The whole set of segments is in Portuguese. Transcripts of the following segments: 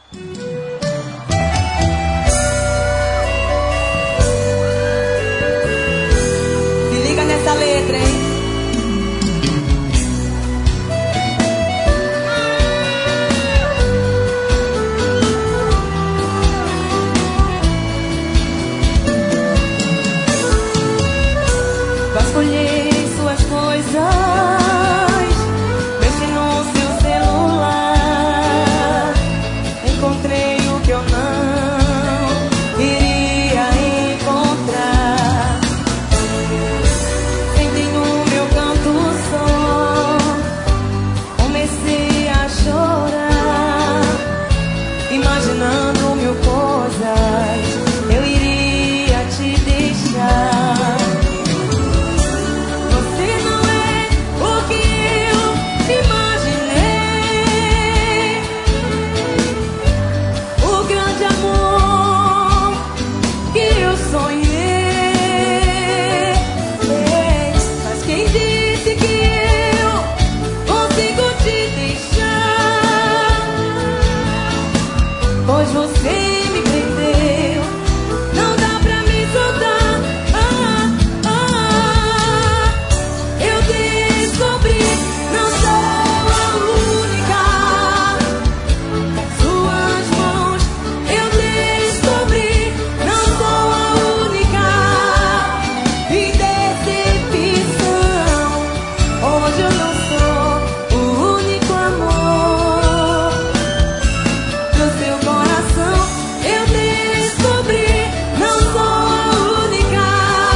Se liga nessa letra, hein? Vasculhei suas coisas, mexi no seu celular, encontrei o que eu não iria encontrar. Sentei no meu canto só, comecei a chorar, imaginando mil coisas eu iria te deixar. Pois você me prendeu, não dá pra me soltar. Eu descobri, não sou a única. Nas suas mãos eu descobri, não sou a única. E decepção, hoje eu não sou o único amor do seu coração. Eu descobri, não sou a única.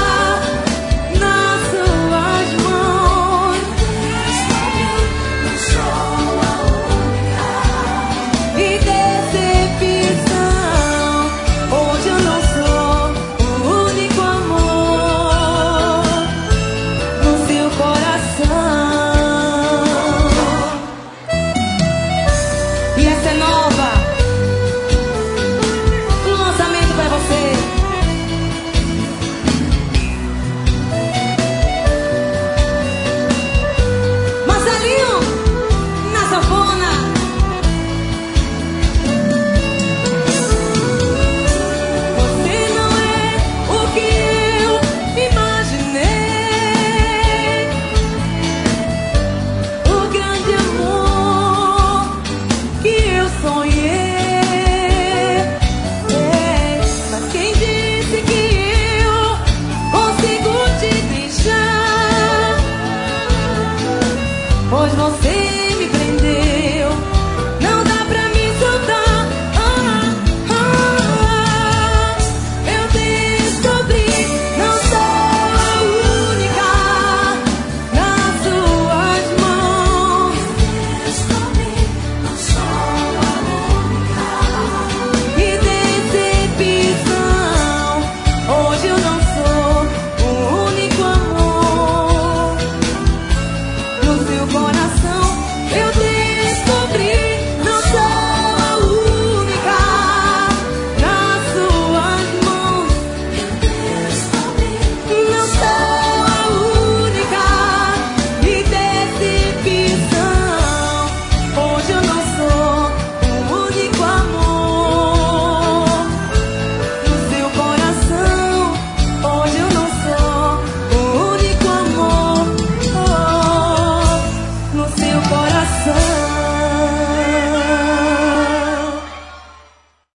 Nas suas mãos não sou a única. E decepção, hoje eu não sou o único amor no seu coração. E essa é nova.